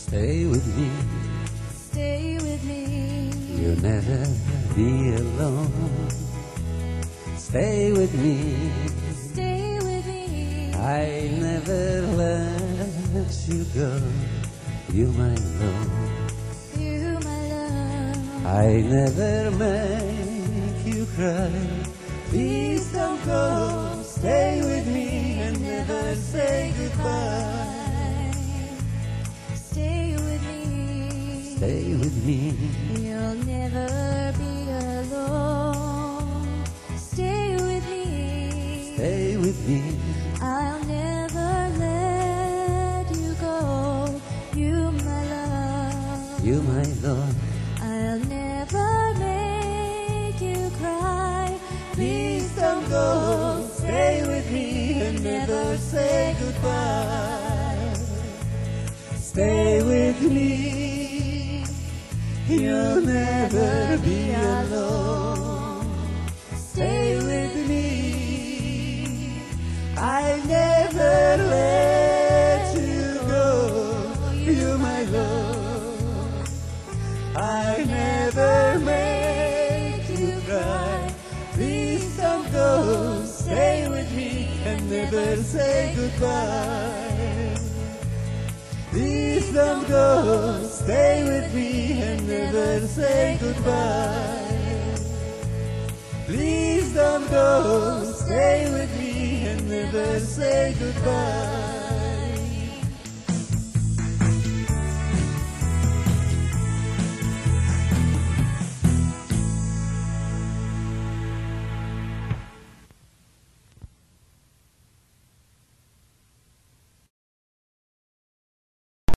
Stay with me, Stay with me. you'll never be alone. Stay with me, Stay with me. I'll never let you go. You my love, You, my love. I never make you cry. Please don't go, stay with me and never say goodbye. Stay with me. Stay with me, You'll never be alone. Stay with me. stay with me, I'll never let you go. You, my love. you my love. I'll never make you cry. Please don't go, stay with me and never say goodbye. Stay with me, you'll never be alone. Stay with me, I'll never let you go. You my love, I never make you cry. Please don't go, stay with me and never say goodbye. Please don't go, stay with me and never say goodbye. Please don't go, stay with me and never say goodbye.